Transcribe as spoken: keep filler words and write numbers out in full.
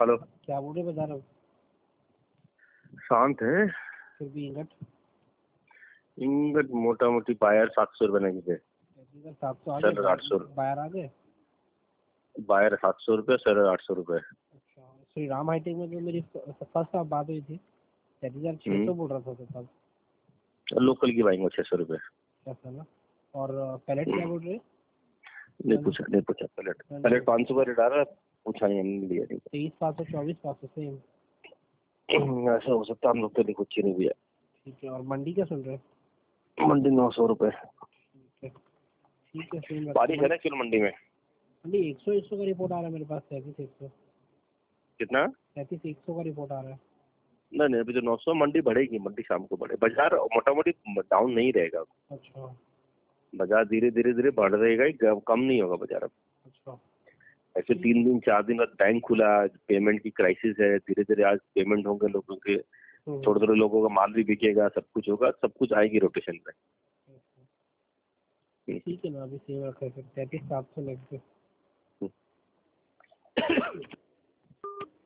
Hello, क्या बोल रहे बाजार अब? शांत है। फिर भी इंगट इंगट मोटा मोटी बायर सात सौ रुपये नहीं थे। सात सौ आ सर गए, आठ सौ बाहर आ गए। बायर सात सौ रुपये, सर आठ सौ रुपये। अच्छा, श्री राम हाईटेक में जो मेरी फर्स्ट हाफ बात हुई थी, तैतीस हजार छः सौ बोल रहा था तब। लोकल की बाइंग छह सौ रुपये ऐसा ना। और पैलेट क्या बोल रहे? नहीं पूछा नहीं पूछा पैलेट पैलेट पाँच सौ का रेट आ रहा है, पूछा नहीं हमने, लिया नहीं। तेईस पाँच सौ चौबीस पाँच सौ सेम ऐसा हो सकता है, हम लोग तो देखो चीनी भी है। ठीक है। और मंडी क्या सुन रहे हैं? मंडी नौ सौ रुपये। ठीक है सेम। बारिश है ना क्यों मंडी में? मंडी एक सौ एक सौ का रिपोर्ट आ रहा है मेरे पास। तैतीस एक सौ कितना? तैतीस एक सौ का रिपोर्ट आ रहा है। नहीं नहीं, अभी तो नौ सौ। मंडी बढ़ेगी, मंडी शाम को बढ़े। बाजार मोटा मोटी डाउन नहीं रहेगा। अच्छा। बाजार धीरे धीरे धीरे बढ़ रहेगा, कम नहीं होगा बाजार अब। अच्छा। ऐसे तीन दिन चार दिन बाद बैंक खुला, पेमेंट की क्राइसिस है, धीरे धीरे आज पेमेंट होंगे लोगों के, थोड़े थोड़े लोगों का माल भी बिकेगा, सब कुछ होगा, सब कुछ आएगी रोटेशन पे। ठीक है ना, अभी सेव रखा है। तैतीस सात सौ लगते।